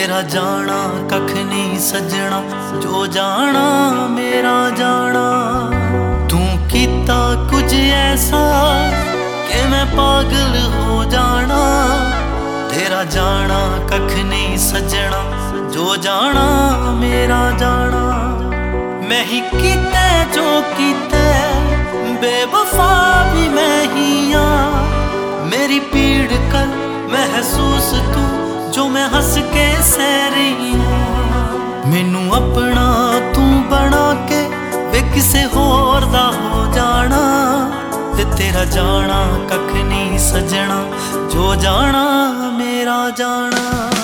तेरा जाना कख नहीं सजना, जो जाना मेरा जाना। तू कीता कुछ ऐसा कि मैं पागल हो जाना। तेरा जाना कख नहीं सजना, जो जाना मेरा जाना। मैं ही कीता जो कीता, बेवफा भी मैं ही हाँ। मेरी पीड़ कर महसूस तू, जो मैं हंस के सह रही हूँ। मैनू अपना तू बना के वे किसे होर दा हो जाना। ते तेरा जाना कख नहीं सजना, जो जाना मेरा जाना।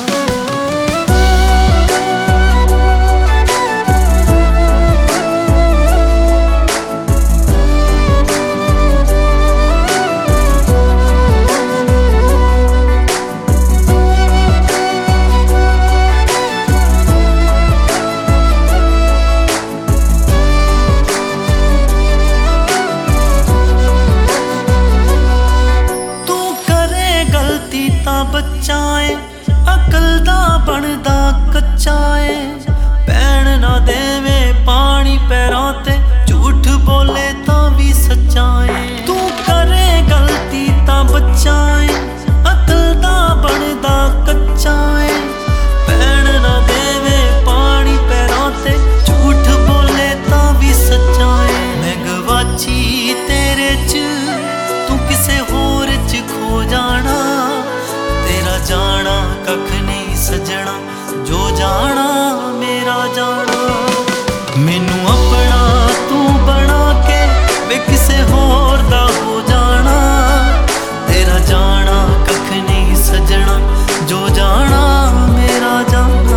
बच्चा है अकल दा बनदा कच्चा है। पैण ना देवे पानी पैरां ते, झूठ बोले तां भी सच्चा है। तू करे गलती तां बच्चा है, अकल दा बनदा कच्चा है। पैण ना देवे पानी पैरां ते, झूठ बोले तां भी सच्चा है। मैं गवाची तेरे च, तू किसे होर च खो जाना। तेरा जाना कख नहीं सजना, जो जाना मेरा जाना। मैनू अपना तू बना के वे किसे होर दा हो जाना। तेरा जाना कख नहीं सजना, जो जाना मेरा जाना।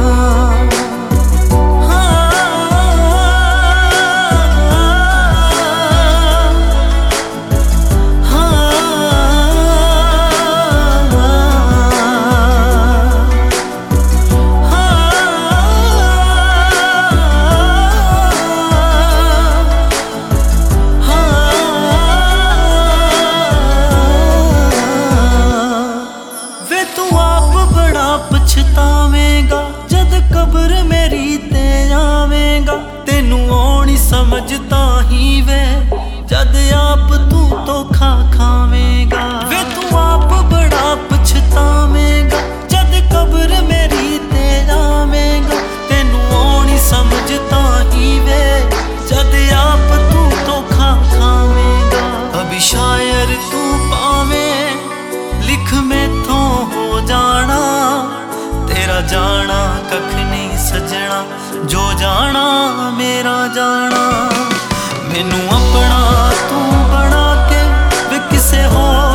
पछतावेगा जद कब्र मेरी ते आवेगा। तेनू आनी समझता ही वे, जद आप तू धोखा खावेगा। वे तू आप बड़ा पछतावेगा जद कब्र मेरी ते आवेगा। तेनू आनी समझता ही वे, जद आप तू धोखा खावेगा। अभी शायर तू पावे लिख मैथों हो जाना। तेरा जाना कख नहीं सजना, जो जाना मेरा जाना। मैनू अपना तू बना के वे किसे हो